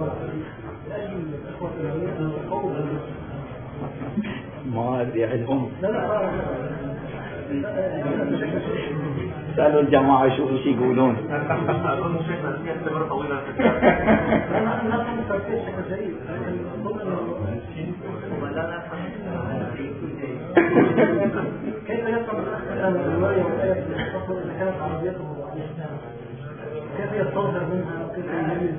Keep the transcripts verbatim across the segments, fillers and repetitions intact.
ما علم سألوا الجماعة شو شي يقولون. كيف يفهم الآن الرواية والآية التصور اللي كانت عربيته كيف يستظهر منها وكيف يميز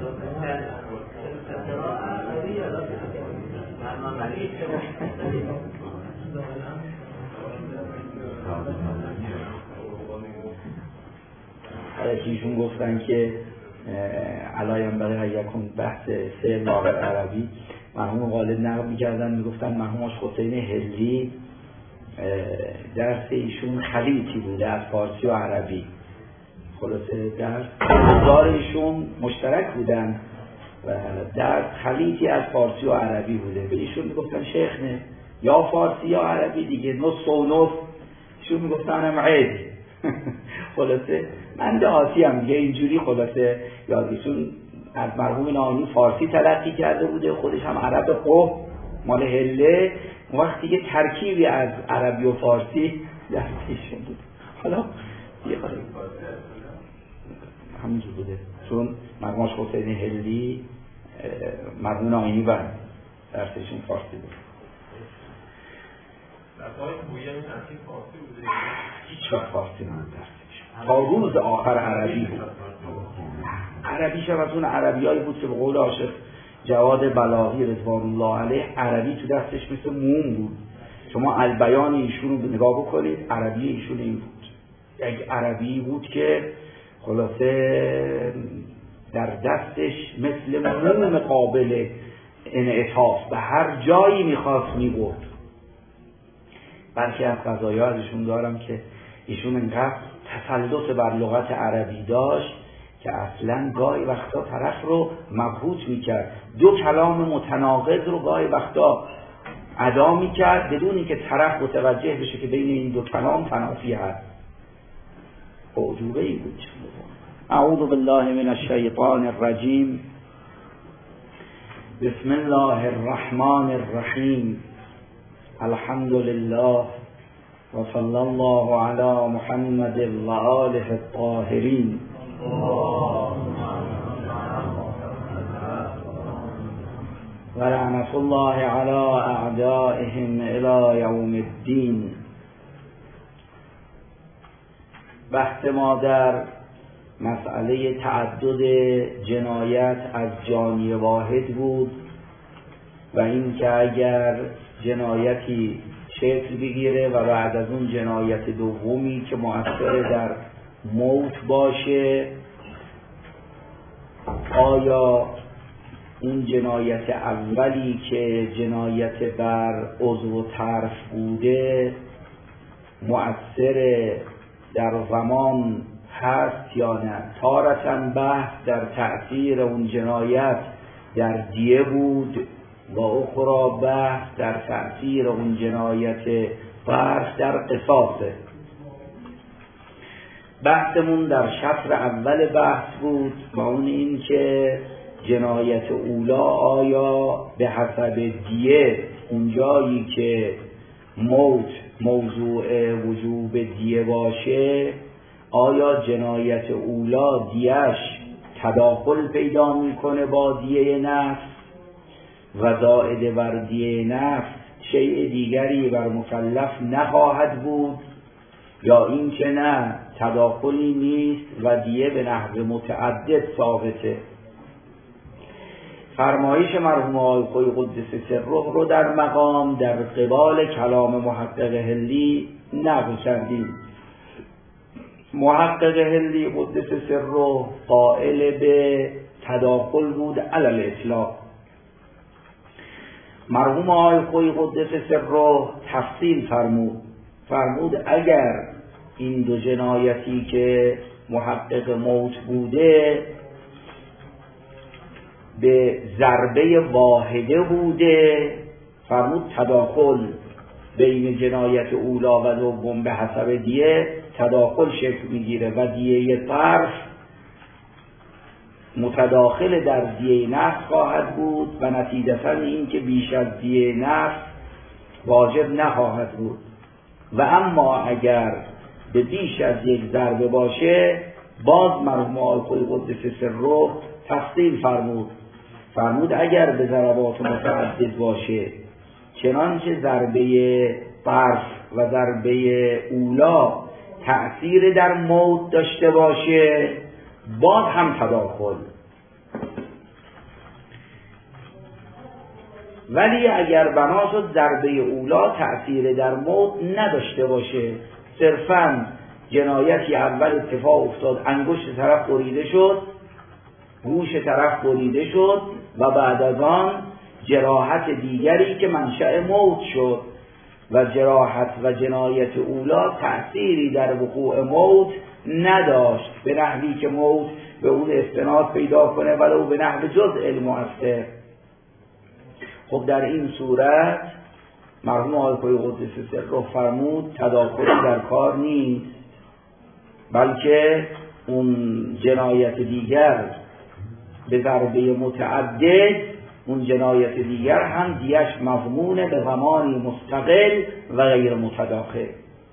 ایشون گفتن که علایم برای یکون بحث سه لاغت عربی مرحوم غالب نقل می‌کردن، میگفتن مرحوم آش حسین هلی درس ایشون خلیطی بوده از فارسی و عربی. خلاصه درس گزار ایشون مشترک بودن و درس خلیطی از فارسی و عربی بوده. به ایشون میگفتن شیخ نه یا فارسی یا عربی دیگه، نصف و نصف. ایشون میگفتن هم عید. خلاصه من دهاتی هم دیگه اینجوری خلاصه یادیشون از مرحوم ناینی فارسی تلقی کرده بوده، خودش هم عرب خوب مال هله، وقتی که ترکیبی از عربی و فارسی درسیشون بود. حالا یه خواهی همینجور بوده، چون مرحوم حسین هلی مرحوم ناینی و درسشون فارسی بود. هیچ وقت فارسی من درسش تا روز آخر عربی بود. عربیش هم از اون عربیایی بود که به قول عاشق جواد بلاغی رضوان الله علیه عربی تو دستش مثل موم بود. شما البیان ایشون رو نگاه بکنید، عربی ایشون این بود، یک عربی بود که خلاصه در دستش مثل موم قابل انعطاف به هر جایی میخواست میبرد. برخی از قضایا ازشون دارم که ایشون انقدر تسلط بر لغت عربی داشت که اصلا گاهی وقتا طرف رو مبهوت میکرد، دو کلام متناقض رو گاهی وقتا ادا میکرد بدون اینکه طرف متوجه بشه که بین این دو کلام تنافی هست. عجوبه ای بود. اعوذ بالله من الشیطان الرجیم. بسم الله الرحمن الرحیم. الحمد لله و صلی الله علی محمد و آله الطاهرین. و لعنت الله علی اعدائهم الی یوم الدین. بحث ما در مسئله تعدد جنایت از جانی واحد بود و این که اگر جنایتی شکل بگیره و بعد از اون جنایت دومی که مؤثر در موت باشه، آیا اون جنایت اولی که جنایت بر عضو و طرف بوده مؤثر در زمان هست یا نه؟ تارةً بحث در تأثیر اون جنایت در دیه بود و اخرى بحث در تأثیر اون جنایت فرق در قصاصه. بحثمون در شطر اول بحث بود و اون این که جنایت اولا آیا به حسب دیه اونجایی که موت موضوع وجوب دیه باشه، آیا جنایت اولا دیهش تداخل پیدا میکنه با دیه نفس و زائد بر دیه نفس شیء دیگری بر مکلف نخواهد بود، یا این که نه تداخلی نیست و دیه به نحو متعدد ثابته. فرمایش مرحوم آقای خویی قدس سره رو در مقام در قبال کلام محقق هلی نقل کردیم. محقق هلی قدس سره قائل به تداخل بود علی الاطلاق. مرحوم آقای خویی قدس سره تفصیل فرمود فرمود اگر این دو جنایتی که محقق موت بوده به ضربه واحده بوده، فرمود تداخل بین جنایت اولا و دوم به حسب دیه تداخل شکل میگیره و دیه طرف متداخل در دیه نفس خواهد بود و نتیجتاً این که بیش از دیه نفس واجب نخواهد بود. و اما اگر به بیش از یک ضربه باشه، باز مرحوم آقای قدس سره تفصیل فرمود فرمود اگر به ضربات متعدد باشه، چنانچه ضربه برف و ضربه اولا تأثیر در موت داشته باشه، باز هم تداخل. ولی اگر بنا شد ضربه اولا تأثیر در موت نداشته باشه، صرفاً جنایتی اول اتفاق افتاد، انگشت طرف بریده شد، گوش طرف بریده شد و بعد از آن جراحت دیگری که منشأ موت شد و جراحت و جنایت اولا تأثیری در وقوع موت نداشت به نحوی که موت به اون استناد پیدا کنه ولو به نحو جزء المؤثر. خب در این صورت مرحوم آقای قدس سره فرمود تداخلی در کار نیست، بلکه اون جنایت دیگر به ضربه متعدد، اون جنایت دیگر هم دیش مضمونه به زمانی مستقل و غیر متداخل.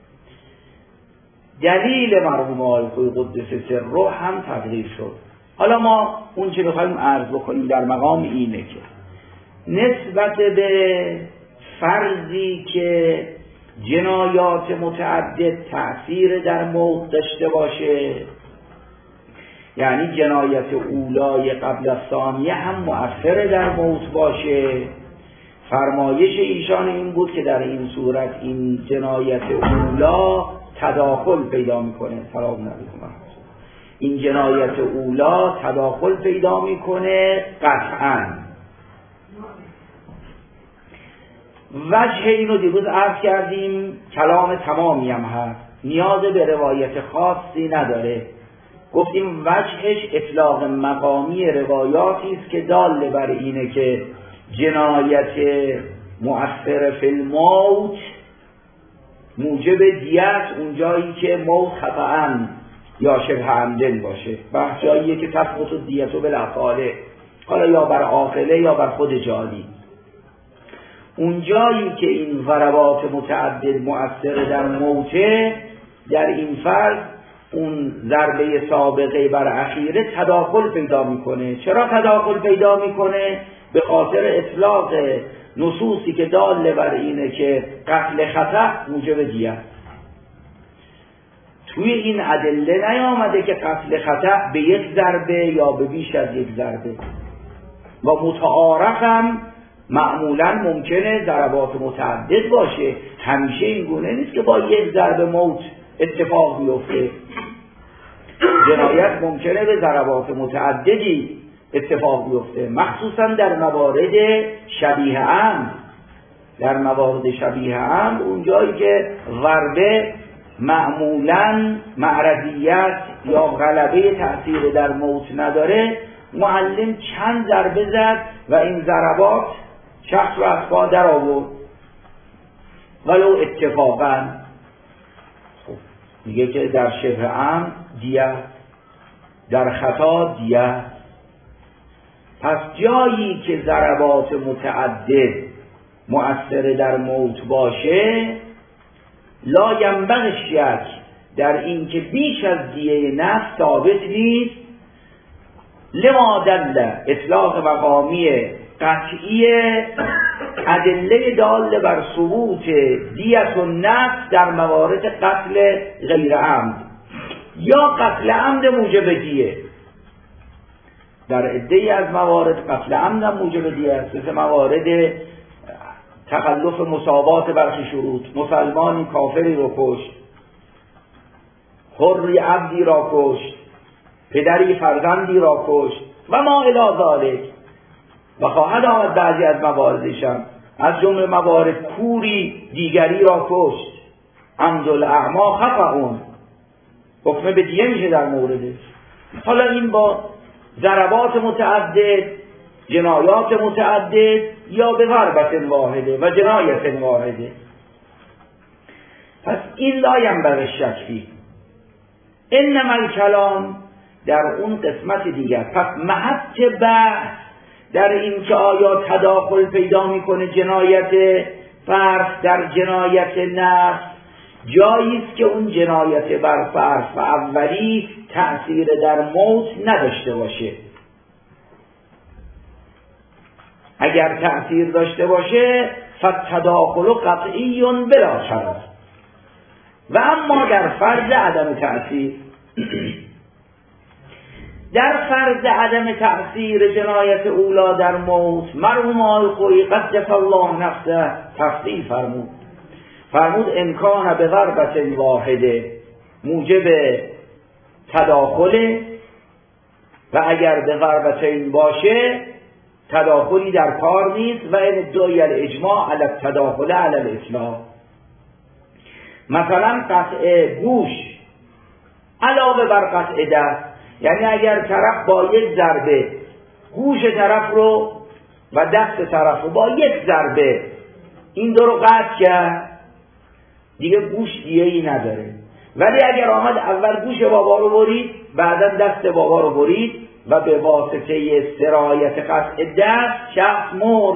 دلیل مرحوم آقای قدس سره هم تقریر شد. حالا ما اون چه بخوایم عرض بکنیم در مقام اینه که نسبت به فرضی که جنایات متعدد تأثیر در موت داشته باشه، یعنی جنایت اولای قبل از ثانیه هم مؤثر در موت باشه، فرمایش ایشان این بود که در این صورت این جنایت اولا تداخل پیدا میکنه. سلام علیکم. این جنایت اولا تداخل پیدا میکنه قطعاً. وجه اینو دیروز عرض کردیم، کلام تمامی هم هست، نیاز به روایت خاصی نداره. گفتیم وجهش اطلاق مقامی روایاتی است که دال بر اینه که جنایت مؤثر فی الموت موجب دیت اونجایی که موت خطأً یا شبه عمدن باشه، بحث جاییه که تثبت دیت و بالافعاله، حالا یا بر عاقله یا بر خود جانی. اونجایی که این ضربات متعدد مؤثر در موته، در این فرض اون ضربه سابقه بر اخیره تداخل پیدا میکنه. چرا تداخل پیدا میکنه؟ به خاطر اطلاق نصوصی که دال بر اینه که قتل خطأ موجب دیت. توی این ادله نیامده که قتل خطأ به یک ضربه یا به بیش از یک ضربه، و متعارفم معمولا ممکنه ضربات متعدد باشه، همیشه این گونه نیست که با یک ضربه موت اتفاق بیفته. جنایت ممکنه به ضربات متعددی اتفاق بیفته، مخصوصا در موارد شبیه عمد. در موارد شبیه عمد اونجایی که ضربه معمولا معرضیت یا غلبه تأثیر در موت نداره، معلم چند ضربه زد و این ضربات شخص رو از پا در آورد ولو اتفاقا. خب میگه که در شبه عمد دیت، در خطا دیت. پس جایی که ضربات متعدد مؤثر در موت باشه، لا ینبغی الشک در این که بیش از دیه نفس ثابت نیست، لما دل اطلاق مقامی قطعی ادله دال بر ثبوت دیت و نفس در موارد قتل غیر عمد یا قتل عمد موجب دیه. در عده‌ای از موارد قتل عمد موجب دیه است، مثل موارد تخلف مساوات برخی شروط، مسلمانی کافری رو کشت، حری عبدی را کشت، پدری فرزندی را کشت و ما الی ذالک. و خواهد آمد بعضی از مواردشم، از جمله موارد کوری دیگری را کشت، عمد الاعما خطأ، حکم به دیه میشه در موردش. حالا این با ضربات متعدد، جنایات متعدد یا به ضربت واحده و جنایت واحده. پس این لا ینبغی الشک فیه. انما الکلام در اون قسمت دیگر. پس محط بحث در این که آیا تداخل پیدا میکنه جنایت فرض در جنایت نفس، جایی است که اون جنایت بر فرض و اولی تأثیر در موت نداشته باشه. اگر تأثیر داشته باشه فتداخل قطعی بلا شرط. و اما در فرض عدم تأثیر در فرض عدم تأثیر جنایت اولا در موت، مرحوم آقای خویی قدس الله نفسه تفصیل فرمود فرمود امکان به ضربت واحده موجب تداخل، و اگر به ضربتین باشه تداخلی در کار نیست و این ادعای الاجماع علی التداخل علی الاصلاح. مثلا قطع گوش علاوه بر قطع دست، یعنی اگر طرف با یک ضربه گوش طرف رو و دست طرف رو با یک ضربه این دو رو قطع کرد، دیگه گوش دیگه ای نداره. ولی اگر آمد اول گوش بابا رو برید، بعدا دست بابا رو برید و به واسطه سرایت قطع دست شخص مرد،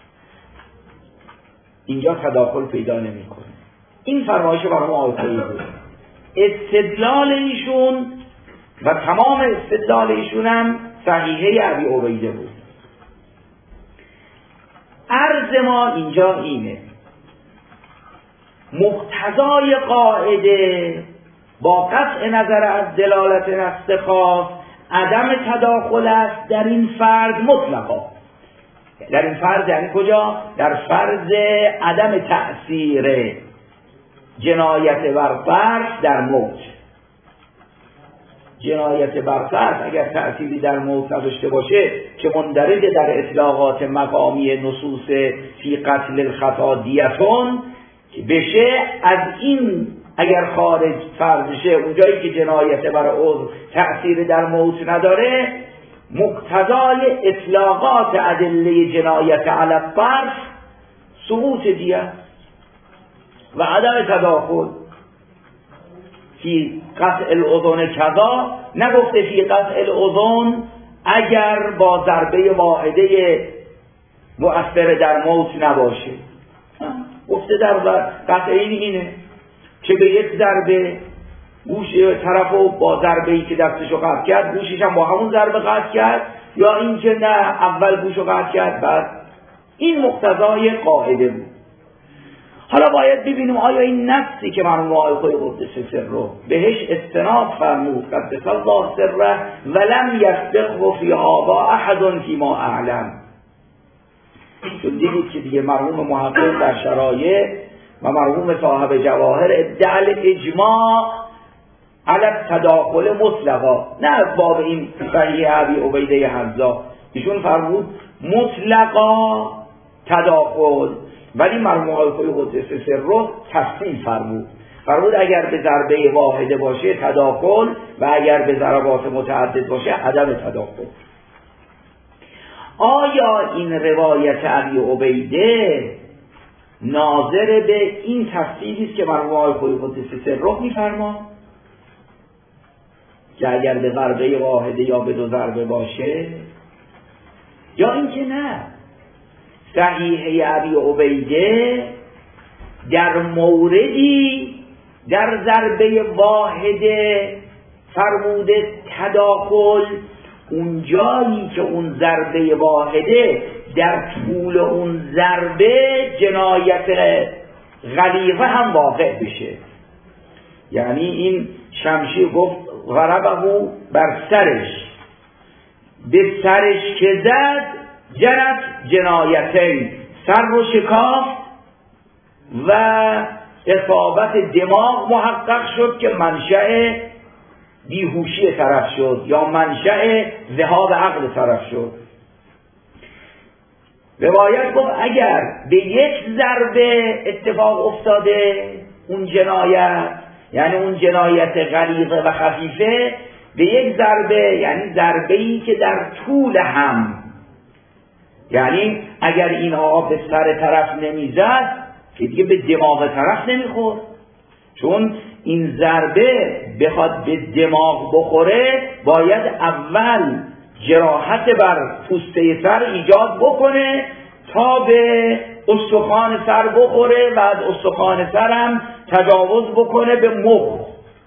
اینجا تداخل پیدا نمی کنه. این فرمایش برای آقای بود. استدلال ایشون و تمام استدلال ایشون هم صحیحه ابی عبیده بود. عرض ما اینجا اینه، مقتضای قاعده با قطع نظر از دلالت نص خاص عدم تداخل است در این فرض مطلقا. در این فرض یعنی کجا؟ در فرض عدم تأثیر جنایت بر فرض در موت. جنایت بر فرض اگر تأثیری در موت نداشته باشه که مندرج در اطلاقات مقامی نصوص فی قتل الخطا دیتون بشه، از این اگر خارج فرض شه اونجایی که جنایت بر عضو تأثیر در موت نداره، مقتضای اطلاقات ادله جنایت علی الفرض سقوط دیه و عدم تداخل. فی قطع الاذن کذا، نگفته فی قطع الاذن اگر با ضربه واحده مؤثر در موت نباشه، گفته در قطع این اینه که به یک ضربه گوش طرفو با ضربه‌ای که دستشو قطع کرد گوشش هم با همون ضربه قطع کرد، یا اینکه نه اول گوشو قطع کرد بعد. این مقتضای قاعده بود. حالا باید ببینیم آیا این نفسی که مرحوم آقای قدس سره بهش استناد فرمود قدس الله سره ولم یسبقه فی هذا احد فیما اعلم، چون دیدید که دیگه مرحوم محقق در شرایع و مرحوم صاحب جواهر ادعا اجماع علی التداخل مطلقا، نه از باب این صحیح ابی عبیده حمزه، ایشون فرمود مطلقا تداخل، ولی مرحوم آقای قدس سره تفصیل فرمود فرمود اگر به ضربه واحده باشه تداخل و اگر به ضربات متعدد باشه عدم تداخل. آیا این روایت ابی عبیده ناظر به این تفصیلی است که مرحوم آقای قدس سره می‌فرما که اگر به ضربه واحده یا به دو ضربه باشه، یا اینکه نه صحیح ابی عبیده در موردی در ضربه واحده فرموده تداخل، اون جایی که اون ضربه واحده در طول اون ضربه جنایت غلیظه هم واقع بشه. یعنی این شمشیر گفت ضربه بر سرش، به سرش که زد جنت جنایتین، سر رو شکاف و اصابت دماغ محقق شد که منشأ بیهوشی طرف شد یا منشأ ذهاب عقل طرف شد. روایت گفت اگر به یک ضربه اتفاق افتاده اون جنایت، یعنی اون جنایت غلیظه و خفیفه، به یک ضربه یعنی ضربه‌ای که در طول هم، یعنی اگر این آقا به سر طرف نمیزد که دیگه به دماغ طرف نمیخورد، چون این ضربه بخواد به دماغ بخوره باید اول جراحت بر پوسته سر ایجاد بکنه تا به استخوان سر بخوره و از استخوان سرم تجاوز بکنه به مخ.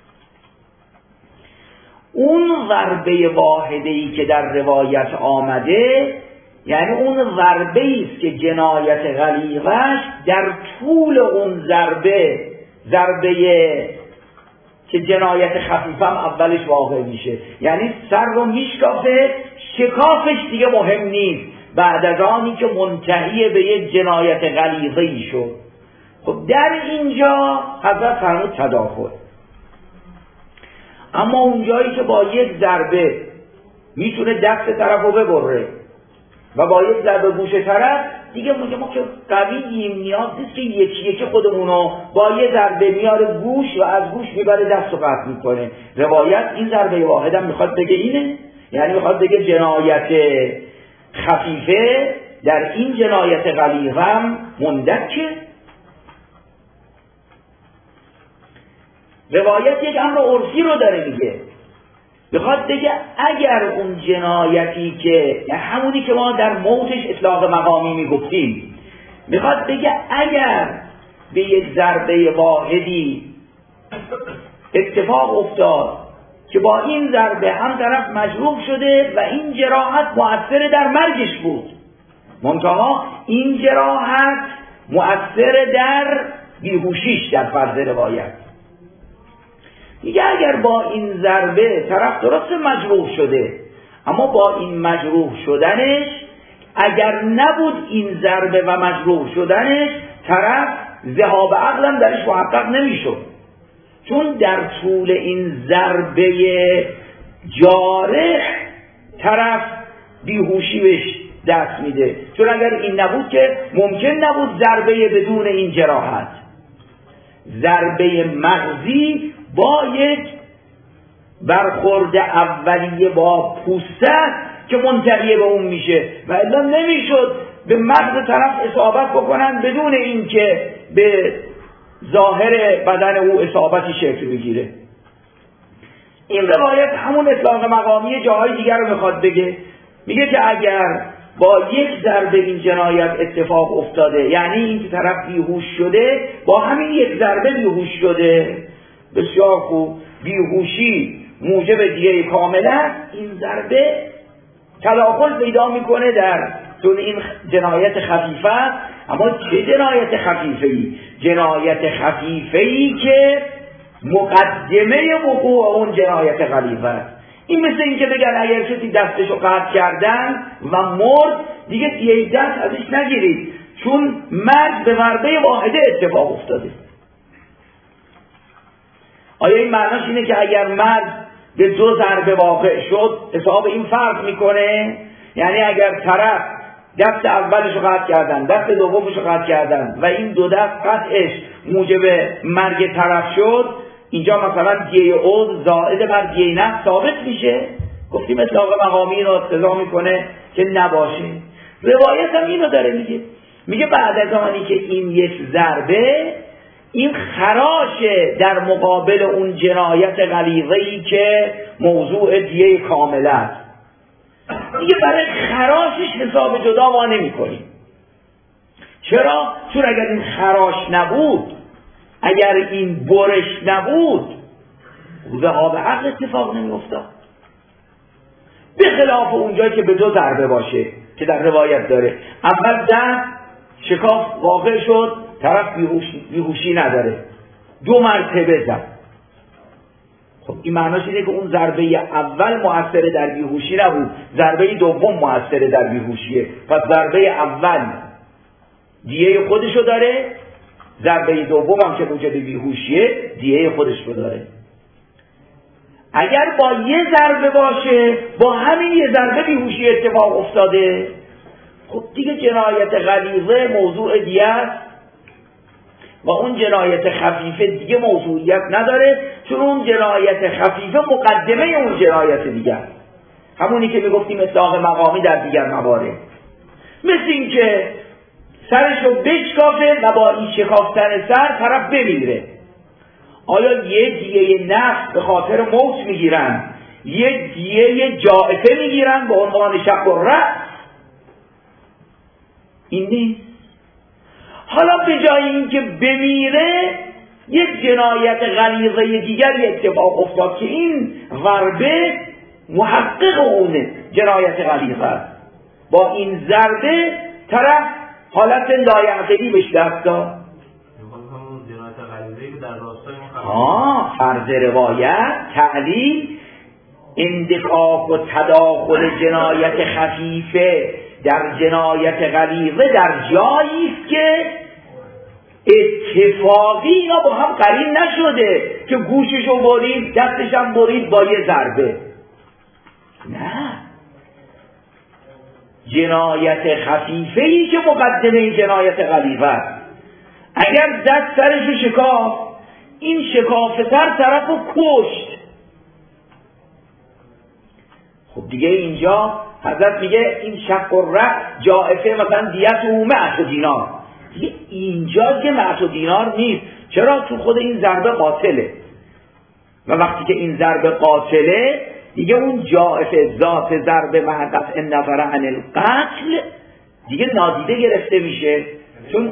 اون ضربه واحده‌ای که در روایت آمده یعنی اون ضربه‌ای است که جنایت غلیظش در طول اون ضربه ضربه که جنایت خفیفم اولش واقع میشه، یعنی سر رو میشکافه، شکافش دیگه مهم نیست بعد از آنی که منتهی به یک جنایت غلیظه‌ای شد. خب در اینجا حضرت فرمود تداخل. اما اونجایی که با یک ضربه میتونه دست طرف رو ببره و با یک ضربه گوش طرف، دیگه میگه ما که قوییم نیاز نیست که یکی یکی خودمونو با یه ضربه میاره گوش و از گوش میبره دست رو قطع میکنه. روایت این ضربه واحد هم میخواد بگه اینه، یعنی میخواد بگه جنایت خفیفه در این جنایت غلیظم مندکه. روایت یک امر عرفی رو داره میگه، بخواد بگه اگر اون جنایتی که همونی که ما در موتش اطلاق مقامی میگفتیم، بخواد بگه اگر به یک ضربه واحدی اتفاق افتاد که با این ضربه هم طرف مجروح شده و این جراحت مؤثر در مرگش بود، منتها این جراحت مؤثر در بیهوشیش در فرض روایت، دیگه اگر با این ضربه طرف درست مجروح شده اما با این مجروح شدنش اگر نبود این ضربه و مجروح شدنش طرف ذهاب عقلم درش محقق نمیشد، چون در طول این ضربه جارح طرف بیهوشی بهش دست میده، چون اگر این نبود که ممکن نبود ضربه بدون این جراحت. ضربه مغزی با یک برخورد اولیه با پوسته که منتهی به اون میشه و الا نمیشد به مغز طرف اصابت بکنن بدون اینکه به ظاهر بدن او اصابتی شکل بگیره. این روایت همون اطلاق مقامی جاهای دیگر رو میخواد بگه، میگه که اگر با یک ضربه این جنایت اتفاق افتاده، یعنی این طرف بیهوش شده، با همین یک ضربه بیهوش شده، بسیار خوب، بیهوشی موجب دیه کامل است، این ضربه تداخل پیدا میکنه در طول این جنایت خفیفه است. اما چه جنایت خفیفه‌ای؟ جنایت خفیفه‌ای که مقدمه وقوع اون جنایت غلیظه است. این مثل این که بگن اگر کسی دستشو قطع کردن و مرد دیگه دیه دست ازش نگیرید، چون مرگ به ضربه واحده اتفاق افتاده. آیا این معناش اینه که اگر مرگ به دو ضربه واقع شد حساب این فرق میکنه؟ یعنی اگر طرف دست اولش رو قطع کردن، دست دومش رو قطع کردن و این دو دست قطعش موجب مرگ طرف شد، اینجا مثلا دیه عضو زائد بر دیه نفس ثابت میشه؟ گفتیم اطلاق مقامی رو اقتضا میکنه که نباشه. روایت هم اینو داره میگه، میگه بعد از آنی که این یک ضربه این خراشه در مقابل اون جنایت غلیظه‌ای که موضوع دیه کامل است، دیگه برای خراشش حساب جدا ما نمی کنیم. چرا؟ چون اگر این خراش نبود، اگر این برش نبود، ذهاب عقل اتفاق نمی افتاد. به خلاف اونجایی که به دو ضربه باشه که در روایت داره، اول دست شکاف واقع شد، طرف بیهوشی, بیهوشی نداره، دو مرتبه زد. خب این معناش اینه که اون ضربه اول مؤثر در بیهوشی نبود، ضربه دوم مؤثر در بیهوشیه. پس ضربه اول دیه خودشو داره، ضربه دوم هم که موجب بیهوشیه دیه خودشو داره. اگر با یه ضربه باشه، با همین یه ضربه بیهوشی اتفاق افتاده، خب دیگه جنایت غلیظه موضوع دیه است و اون جنایت خفیفه دیگه موضوعیت نداره، چون اون جنایت خفیفه مقدمه اون جنایت دیگه است، همونی که میگفتیم اطلاق مقامی در دیگر موارد. مثل این که سرشو بشکافه و با این شکافتن سر طرف بمیره. آیا یه دیه نفس به خاطر موت میگیرن، یه دیه جائفه میگیرن به عنوان شق الرأس؟ این نیست. حالا به جای اینکه بمیره یک جنایت غلیظه دیگری اتفاق افتاد که این ضربه محقق اونه جنایت غلیظه است. با این ضربه طرف حالت لایعقلی بهش دست داد. آه فرض روایت تعلیل اندقاق و تداخل جنایت خفیفه در جنایت غلیظه در جایی است که اتفاقی اینا با هم قرین نشده که گوششو برید دستشم برید با یه ضربه. نه، جنایت خفیفه ای که مقدمه این جنایت غلیظه است. اگر دست سرشو شکاف، این شکافه سر طرف رو کشت، خب دیگه اینجا حضرت میگه این شق الرأس جائفه مثلا دیت او مئت دینار، دیگه اینجا که مئت دینار نیست. چرا؟ تو خود این ضربه قاتله و وقتی که این ضربه قاتله دیگه اون جائفه ذات ضربه مع قطع النظر عن القتل دیگه نادیده گرفته میشه، چون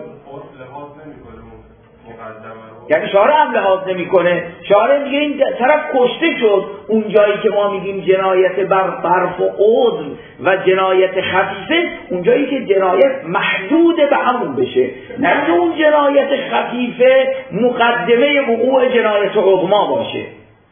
یعنی شارع هم لحاظ نمی کنه. شارع میگه این طرف کشته شد. اون جایی که ما میگیم جنایت بر برف و عضو و جنایت خفیفه، اون جایی که جنایت محدود به همون بشه، نه که اون جنایت خفیفه مقدمه وقوع جنایت عظما باشه.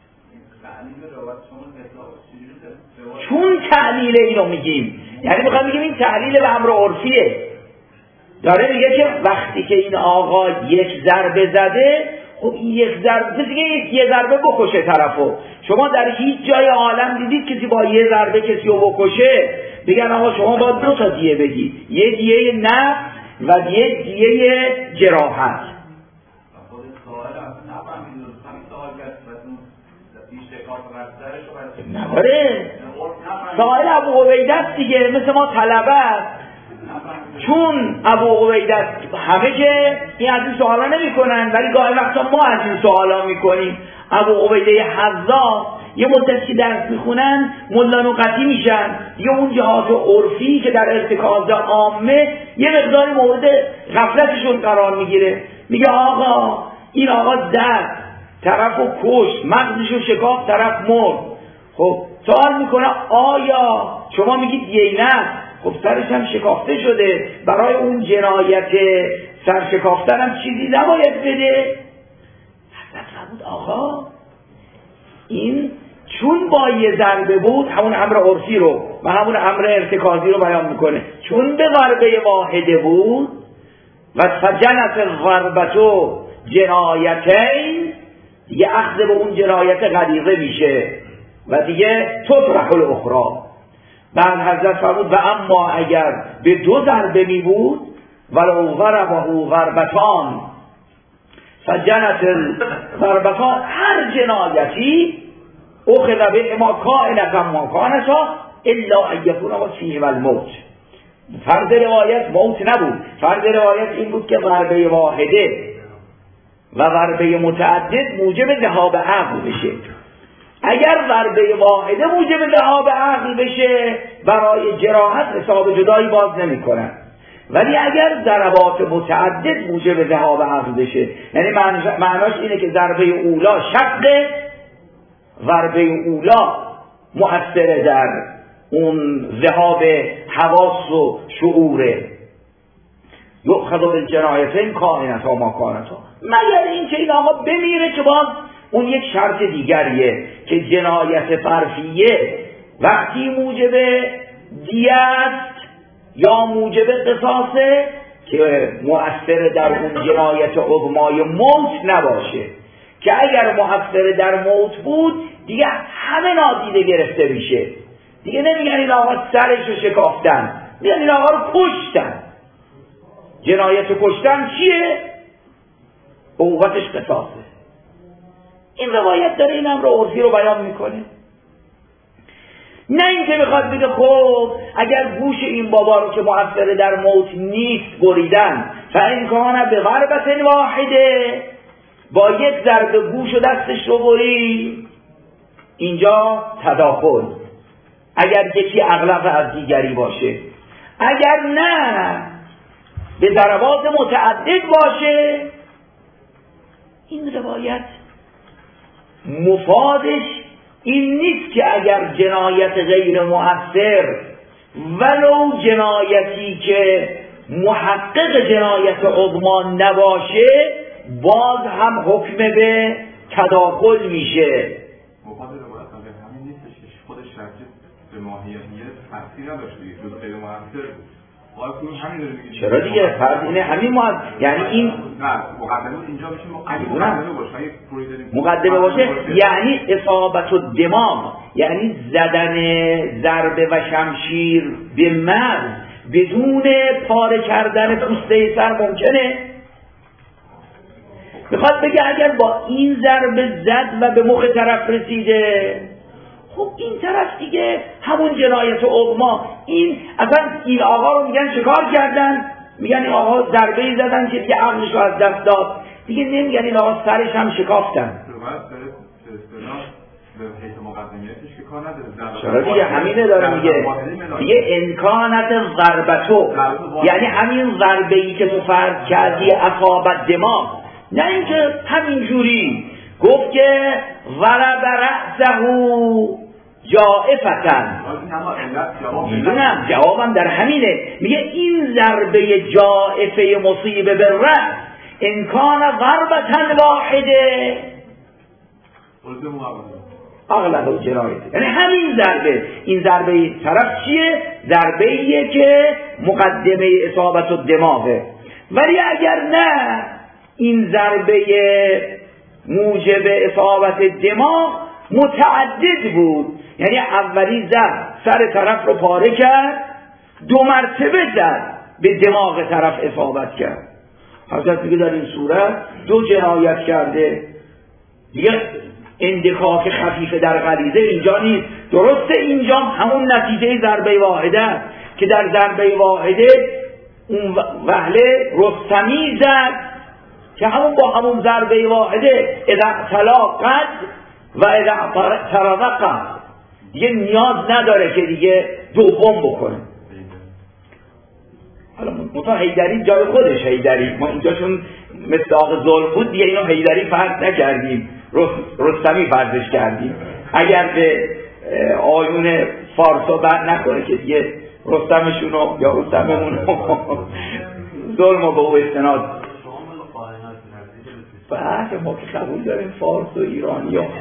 چون تعلیل اینو میگیم، یعنی میخوام میگیم این تعلیل به امر عرفیه. داره میگه که وقتی که این آقا یک ضربه زده، خب این یک ضربه دیگه یک ضربه بکشه طرفو. شما در هیچ جای عالم دیدید کسی با یه ضربه کسی رو بکشه بگن آقا شما با دو تا دیه بگید، یه دیه نفس و یه دیه جراحت. نباره سائل ابو عبیده است دیگه، مثل ما طلبه است. چون ابو عبیده همه که این از این سوالا نمی کنن، ولی گاهی وقتا ما از این سوالا می کنیم. ابو عبیده حذا یه مدت که درس میخونن ملا نقطی میشن، یا اون جهات عرفی که در ارتکاز عامه یه مقداری مورد غفلتشون قرار میگیره. میگه آقا این آقا زد طرفو کشت، مغزشو شکاف، طرف مرد. خب سوال میکنه آیا شما میگید یه نه، خب سرش هم شکافته شده، برای اون جنایت سرشکافتن هم چیزی نباید بده؟ حضرت فرمود آقا این چون با یه ضربه بود، همون امر عرفی رو و همون امر ارتکازی رو بیان میکنه، چون به ضربه واحده بود و سجنت الضربتو جنایتین، دیگه اخذ به اون جنایت غلیظه میشه و دیگه تطرح الاخری. بعد حضرت فرمود و اما اگر به دو ضربه می بود ولو ضربه ضربتان فجنت ضربتان، هر جنایتی اخذ به ما کائنتا ما کانتا الا ان یکون فیه الموت. فرض روایت موت نبود، فرض روایت این بود که ضربه واحده و ضربه متعدد موجب ذهاب عقل بشه. اگر ضربه واحده موجب ذهاب عقل بشه برای جراحت حساب جدایی باز نمی کنن، ولی اگر ضربات متعدد موجب ذهاب عقل بشه، یعنی معناش اینه که ضربه اولا شق، ضربه اولا مؤثره در اون ذهاب حواس و شعوره، یؤخذ بالجنایتین کائنتا ما کانتا، مگر اینکه این آقا بمیره که باز اون یک شرط دیگریه که جنایت فرفیه وقتی موجب دیه است یا موجب قصاصه که مؤثر در اون جنایت عظمای موت نباشه، که اگر مؤثر در موت بود دیگه همه نادیده گرفته میشه. دیگه نمیگن این آقا سرش رو شکافتن، میگن این آقا رو کشتن. جنایت کشتن چیه؟ عقوبتش قصاصه. این روایت داره این امر عرفی رو بیان میکنه، نه اینکه میخواد بگه خب اگر گوش این بابا رو که مؤثر در موت نیست بریدن فان کان به ضربة واحده، با یک ضربه گوش و دستش رو بری، اینجا تداخل، اگر یکی اغلب از دیگری باشه. اگر نه به ضربات متعدد باشه، این روایت مفادش این نیست که اگر جنایت غیر مؤثر ولو جنایتی که محقق جنایت عظما نباشه باز هم حکم به تداخل میشه. مفاد روایت اگر همین نیستش که خود شرطی به ماهیت تأثیر نداشت دیگه، جز غیر مؤثر بود. چرا دیگه فرض اینه همین ما یعنی این نه مقدمه اینجا میشه مقدمه باشه مقدمه باشه یعنی اصابت الدماغ، یعنی زدن ضربه و شمشیر به مغز بدون پاره کردن پوسته سر ممکنه. میخواد بگه اگر با این ضربه زد و به مخ طرف رسیده، خب این طرف دیگه همون جنایت عظما، این اصلا این آقا رو میگن شکار کردن، میگن این آقا ضربه‌ای زدن که دیگه عقلش رو از دست داد، دیگه نمیگن این آقا سرش هم شکافتن. چرا دیگه همینه داره میگه، دیگه امکانات ضربتو، یعنی همین ضربه‌ای که تو فرض کردی اصابت دماغ، نه اینکه همین جوری گفت که ضرب رأسه جائفتن. میدونم جوابم در همینه، میگه این ضربه جائفه مصیبه به رأس امکان ضربتن واحده اغلب جنایت، یعنی همین ضربه، این ضربه طرف چیه؟ ضربه ایه که مقدمه اصابت الدماغه. ولی اگر نه این ضربه موجب اصابت دماغ متعدد بود، یعنی اولی زد سر طرف رو پاره کرد، دو مرتبه زد به دماغ طرف اصابت کرد، حضرت میگه در این صورت دو جنایت کرده دیگه. اندکاک خفیف در غریزه اینجا نیست، درسته اینجا همون نتیجه ضربه واحده که در ضربه واحده اون وهله رستمی زد که همون با همون ضربه واحده اذا اعتلا قد و اذا اعترض قد، دیگه نیاز نداره که دیگه دوم بکنه. حالا متا حیدری جای خودش حیدری، ما اینجا چون مصداق ظلم بود دیگه اینو حیدری فرض نکردیم، رستمی فرضش کردیم. اگر به آیون فارسا بر نکنه که دیگه رستمشونو یا رستممونو ظلم و به او استناد. بله ما که قبول داریم فارس و ایرانی ها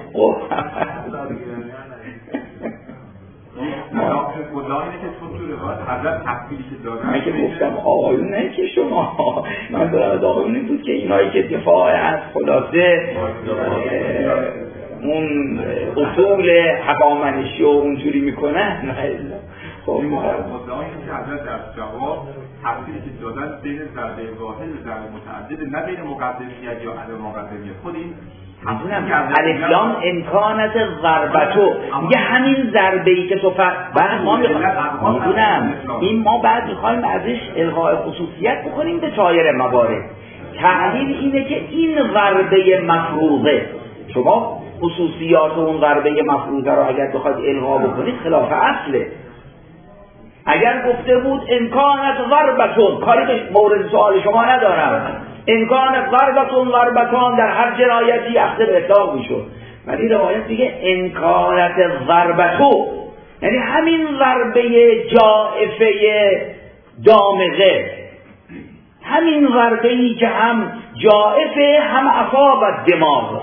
من که گفتم آقایون نه که شما، من دارم از آقایونی بود که اینایی که دفاع از خلاصه اون اصول حقامنشی و اونجوری میکنن. خب مدعایی که حضرت در جواب تفصیلی که دادن بین ضربه واحد و ضربه متعدد، نه بین مقدمیت یا عدم مقدمیت. خود این الاسلام امکانات ضربتو میگه همین ضربه‌ای که تو بعد ما میدونم این ما بعد میخوایم ازش الغاء خصوصیت بکنیم به سایر موارد. تعلیل اینه که این ضربه مفروضه، شما خصوصیات اون ضربه مفروضه رو اگر بخواید الغا بکنید خلاف اصله. اگر گفته بود امکانات ضربتون، کاری به مورد سوال شما ندارم، امکانات ضربتون ضربتان در هر جنایتی اخذ به اطلاق میشد، ولی روایت دیگه امکانات ضربتو یعنی همین ضربه جائفه دامغه، همین ضربه ای که هم جائفه هم اصابت دماغ.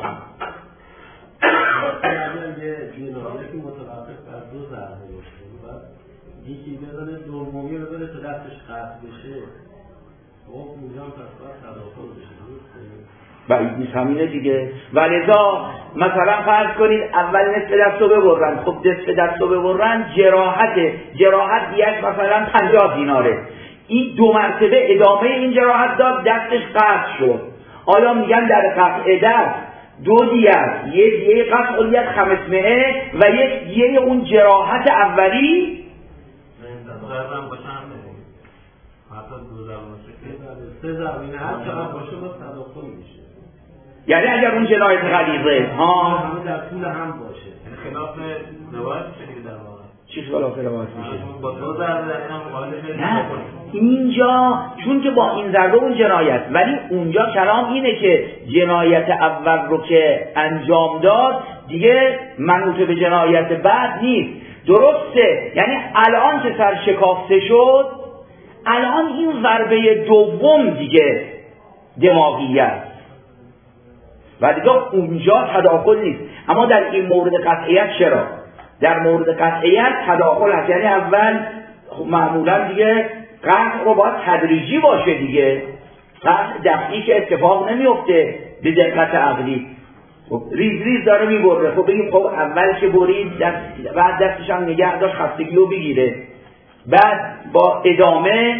یکی بزنه دومی رو بره تو دستش قطع بشه، خب اونجا هم پس باید تداخل بشه. بعید نیست همینه دیگه. ولذا مثلا فرض کنید اول نصف دست رو ببرن، خب نصف دست رو ببرن جراحته، جراحت دیگه مثلا پنجاه دیناره، این دو مرتبه ادامه این جراحت داد دستش قطع شد. آیا میگن در قطع دست دو دیت، یه دیه قطع دیت خمسمه و یک دیه اون جراحت اولی ضربم باشه هم نمید حتی دو ضربه باشه که سه ضربه هر چقدر باشه با تداخل میشه. یعنی اگر اون جنایت غلیظه ها در طول هم باشه خلاف روایت شدید در واقع چیز خلاف روایت میشه با دو ضربه در هم مقابلش نه اینجا چون که با این ضربه اون جنایت، ولی اونجا کلام اینه که جنایت اول رو که انجام داد دیگه منوط به جنایت بعد نیست. درسته، یعنی الان که سر شکافته شد الان این ضربه دوم دیگه دماغی است و دیگه اونجا تداخل نیست. اما در این مورد قطعیت چرا؟ در مورد قطعیت تداخل هست، یعنی اول معمولا دیگه قطع رو باید تدریجی باشه دیگه، قطع دفعی که اتفاق نمیفته به دقت عقلی. خب ریز ریز داره میبره، خب بگیم خب اول که برید دست بعد دستش هم نگه داشت خستگی رو بگیره، بعد با ادامه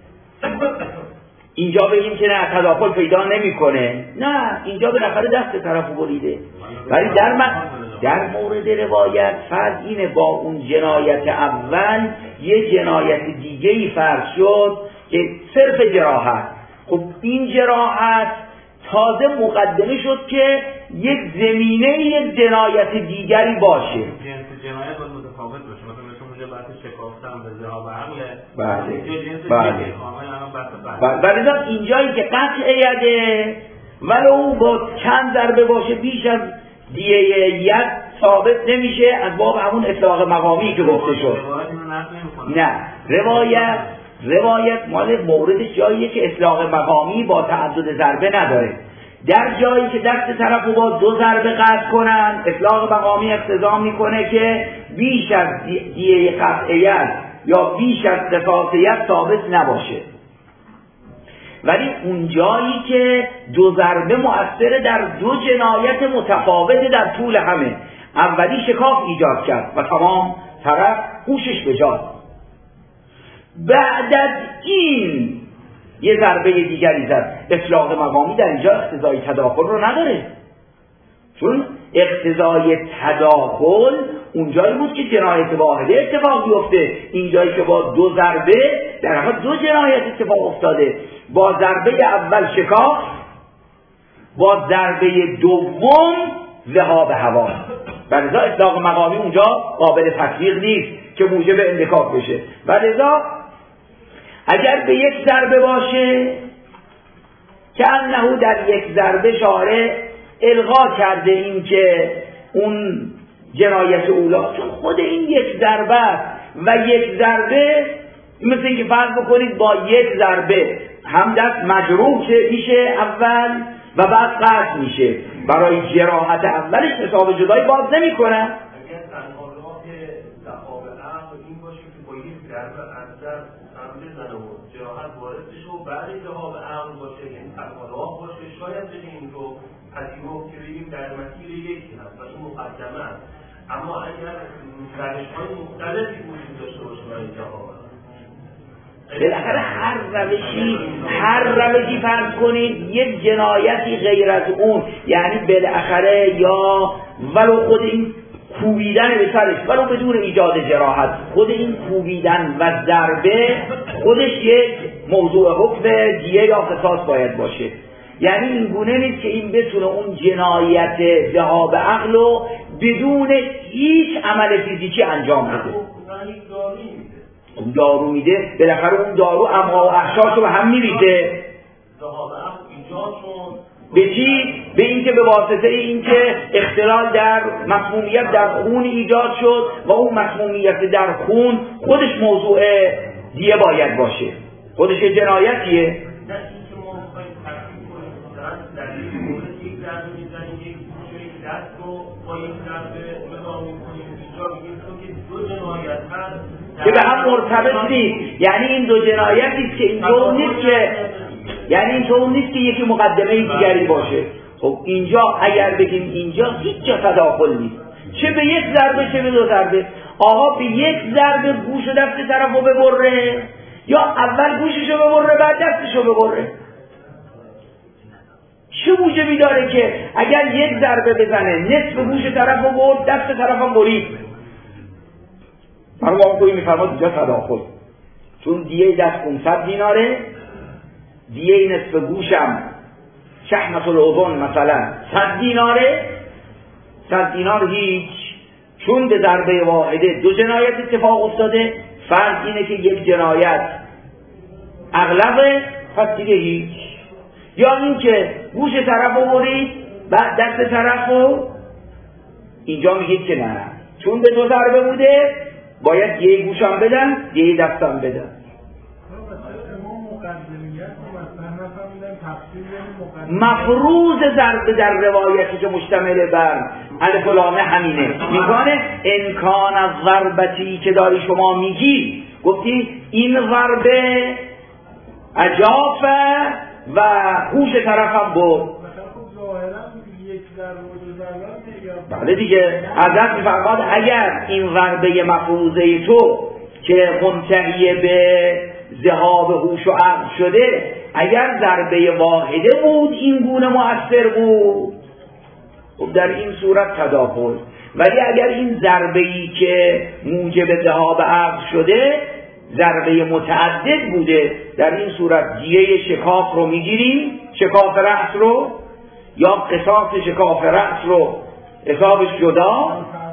اینجا بگیم که نه تداخل پیدا نمیکنه، نه اینجا به نفر دست طرفو بریده. ولی در من در مورد روایت فرض اینه با اون جنایت اول یه جنایت دیگه ای فرض شد که صرف جراحت. خب این جراحت تازه مقدمه شد که یک زمینه یک جنایت دیگری باشه. جنس جنایت باید متفاوت باشه، مثلا مثل اونجا بحث شکافتن به ذهاب عقله، بله جنس بله دیگه کاملا بله بله اینجایی که قطعیته ولو با چند ضربه باشه بیش از دیه ید ثابت نمیشه از باب همون اطلاق مقامی که گفته شد. نه روایت روایت مال موردش جاییه که اطلاق مقامی با تعدد ضربه نداره. در جایی که دست طرف رو با دو ضربه قطع کنن اطلاق مقامی اقتضا میکنه که بیش از دیه قطعیت یا بیش از قصاصیت ثابت نباشه. ولی اون جایی که دو ضربه مؤثر در دو جنایت متفاوت در طول همه، اولی شکاف ایجاد کرد و تمام طرف هوشش به جا، بعد از این یه ضربه دیگری زد، اطلاق مقامی در اینجا اقتضای تداخل رو نداره، چون اقتضای تداخل اونجایی بود که جنایت واحده اتفاق بیفته. اینجایی که با دو ضربه در حقیقت دو جنایت اتفاق افتاده، با ضربه اول شکاف، با ضربه دوم ذهاب هوا. ولذا اطلاق مقامی اونجا قابل تطبیق نیست که موجب انتکاک بشه. ولذا اگر به یک ضربه باشه که انه در یک ضربه شارع الغا کرده این که اون جنایت اولا، چون خود این یک ضربه و یک ضربه مثل اینکه فرض بکنید با یک ضربه هم دست مجروح میشه اول و بعد قطع میشه، برای جراحت اولش حساب جدایی باز نمی کنه. اگر تنها راه ذهاب عقل این باشه که با یک ضربه از دست حمله زنه و جراحت وارد بشه و بعد ذهاب عقل باشه، یعنی تنها راه باشه، شاید بشه این رو پذیرفت که بگیم در مسیر یکی هست و این مقدمه است. اما اگر روش‌های مختلفی وجود داشته باشه برای ذهاب بالاخره هر روشی هر روشی فرض کنید یک جنایتی غیر از اون، یعنی بالاخره یا ولو خود این کوبیدن به سرش ولو بدون ایجاد جراحت، خود این کوبیدن و ضربه خودش یک موضوع حکم دیه یا قصاص باید باشه. یعنی این گونه نیست که این بتونه اون جنایت ذهاب عقل رو بدون هیچ عمل فیزیکی انجام بده. اون دارو میده، بالاخره اون دارو امعاء و احشاش رو به هم میریزه. به چی؟ به اینکه به واسطه اینکه اختلال در مسمومیت در خون ایجاد شد و اون مسمومیت در خون خودش موضوع دیه باید باشه، خودش جنایتیه. که به هم مرتبط نیست، یعنی این دو جنایتی که این طور نیست که یعنی این طور نیست که یکی مقدمه دیگری باشه. خب اینجا اگر بگیم اینجا هیچ جا تداخل نیست، چه به یک ضربه چه به دو ضربه. آقا به یک ضربه گوش و دست طرف رو ببره یا اول گوشش رو ببره بعد دستش رو ببره؟ چه موجبی داره که اگر یک ضربه بزنه نصف گوش طرف رو برد دست طرف هم برید؟ من واقعا کوئی میفرماد اینجا تداخل، چون دیه دست پانصد دیناره، دیه نصف گوشم شحمة الاذن مثلا صد دیناره، صد دینار هیچ، چون به ضربه واحده دو جنایت اتفاق افتاده، فرض اینه که یک جنایت اغلبه، پس دیگه هیچ. یا این که گوش طرف رو برید بعد دست طرف رو، اینجا میگید که نه، چون به دو ضربه بوده باید یه گوشم بدن یه دستم بدن. مفروض ضربه در روایتی که مشتمل بر الف و لام همینه، میگه امکان از ضربتی که داری شما میگی، گفتی این ضربه اجافه و هوش طرفم بود. بله دیگه حضرت میفرماد اگر این ضربه مفروضه تو که منتهی به ذهاب هوش و عقل شده، اگر ضربه واحده بود این گونه مؤثر بود، خب در این صورت تداخل. ولی اگر این ضربه‌ای که موجب ذهاب عقل شده ضربه متعدد بوده، در این صورت دیه شکاف رو میگیریم، شکاف رأس رو، یا قصاص شکاف رأس رو حسابش جدا.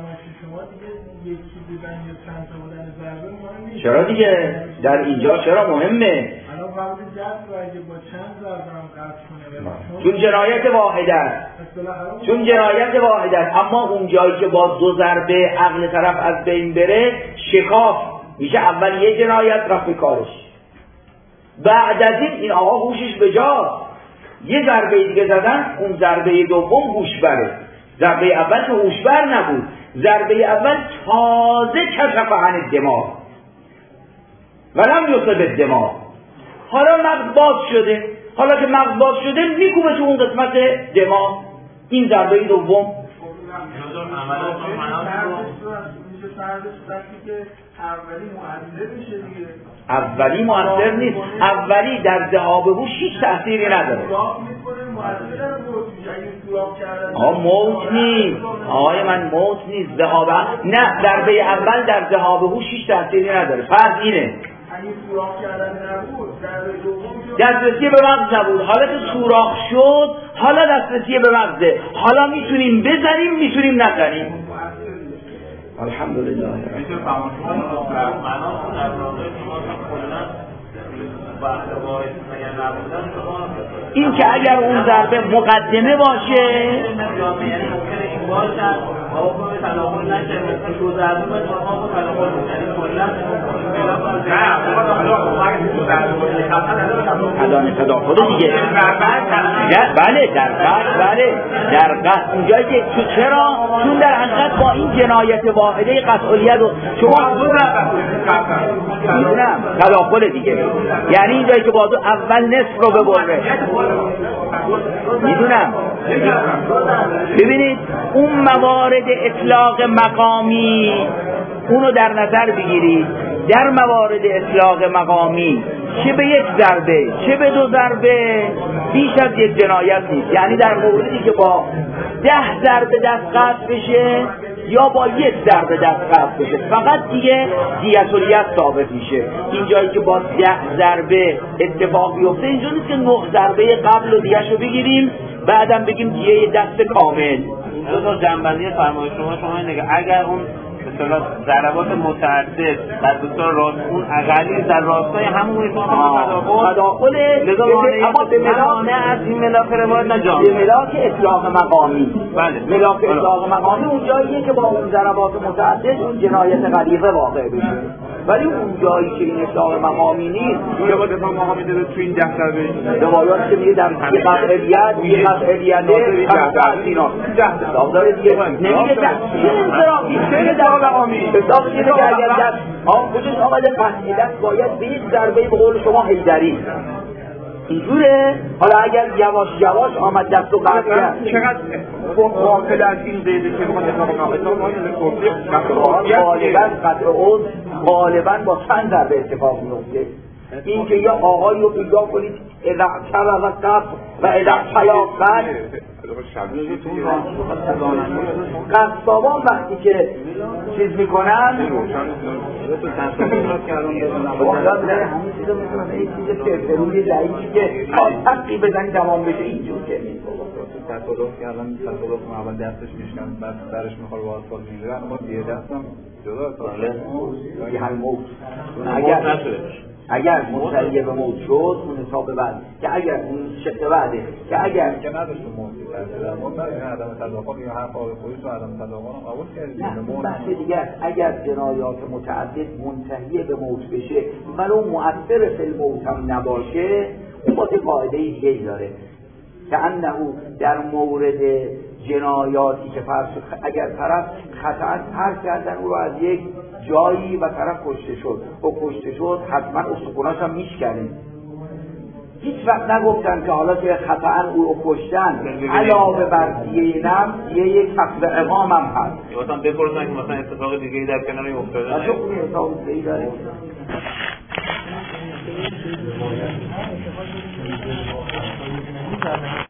چرا دیگه در اینجا چرا مهمه؟ چون جنایت واحده است، چون جنایت واحده است. اما اون جایی که با دو ضربه عقل طرف از بین بره، شکاف میشه اول یه جنایت رفت کارش، بعد از این این آقا هوشش به جا، یه ضربه دیگه زدن، اون ضربه دوم هوش بره. ضربه اول که هوش بر نبود، ضربه اول تازه کشف عن دماغ ولم یصب الدماغ، حالا مغز باز شده، حالا که مغز باز شده میکوبه تو اون قسمت دماغ، این ضربه دوم. اولی مؤثر نیست، اولی در ذهاب هوش هیچ تأثیری نداره. آه موت نیست، آقای من موت نیست، ذهاب نه، ضربه اول در ذهاب هوش هیچ تأثیری نداره. فرض اینه دسترسی به مغز نبود، حالا که سوراخ شد حالا دسترسی به مغزه، حالا میتونیم بزنیم میتونیم نزنیم. الحمدلله. این که اگر اون ضربه مقدمه باشه الان تداخل دیگه، بله در قصد، بله در قصد اونجایی که تو چرا؟ چون در حقیقت با این جنایت واحده قطعیت و شما میدونم تداخل دیگه، یعنی اینجایی که با دو اول نصف رو ببره، میدونم. ببینید اون موارد اطلاق مقامی اونو در نظر بگیرید، در موارد اطلاق مقامی چه به یک ضربه چه به دو ضربه بیش از یک جنایت نیست. یعنی در موردی که با ده ضربه دست قطع بشه یا با یک ضربه دست قطع بشه فقط دیگه دیت الیت ثابت میشه. این جایی که با ده ضربه اتفاق بیفته اینجا نیست که نه ضربه قبل و دیگه شو بگیریم بعدم بگیم دیگه دست کامل. اینجا تا جنبندی فرمایش شما شما اینه که اگر اون مثلا ضربات متعدد در دوتا راست اون اقلی در راستای همون تداخل تداخل اما به ملاک نه از این ملاک روایت نجام به ملاک اطلاق مقامی. بله ملاک اطلاق مقامی اون جاییه که با اون ضربات متعدد اون جنایت غلیظه واقع بشه، ولی اون جایی که این اطلاق مقامی نیست اون روایت اطلاق مقامی داره تو این ده ضربه روایات که میگه در قطعیت یه قطعیت ده اینا ده داره دیگه نمیگه ده چرا در مقامی حساب اینه که اگر دست آن کجاش آمده قطعیت باید به یک ضربه به قول شما حیدری اینجوره. حالا اگر یواش یواش آمد دست و قطع کرد چقدر واقع از این دیده که بخواد اطلاق مقامی غالبا قطع عضو غالبا با چند ضربه اتفاق میفته. این که یا آقایی رو پیدا کنید اذا چرا و قف و اذا چیاقت قصابان وقتی که چیز میکنن همین چیز رو میکنن این چیز فرفروی ضعیفی که تقی بزنی تمام بشه اینجور که تصادف کردن تصادف ما اول دستش میشکن بعد سرش میخوره با آسفالت میره اما دیگه دستم جدا است یه هم موت اگر اگر منتهی به موت شد اون حساب بعد که اگر اون شق بعده که اگر که نداشت موتی در موت برای عدم تداخل یا حرف آقای خودش و عدم تداخل هم قبول کردیم نه بحث دیگه است اگر جنایات متعدد منتهی به موت بشه ولو مؤثر فی الموت هم نباشه اون باید قاعده دیگه داره که انه در مورد جنایاتی که فرض اگر طرف خطأ ترک کردن او رو از یک جایی و طرف کشته شد و کشته شد حتما استخوناش هم میشکنه هیچ وقت نگفتن که حالا که خطأ او رو کشتن علاوه بر دیه نفس یه یک فقد اقام هم هست مثلا بپرسن که مثلا اتفاق دیگه در کنار افتاده نه چون این اتفاق دیگه داره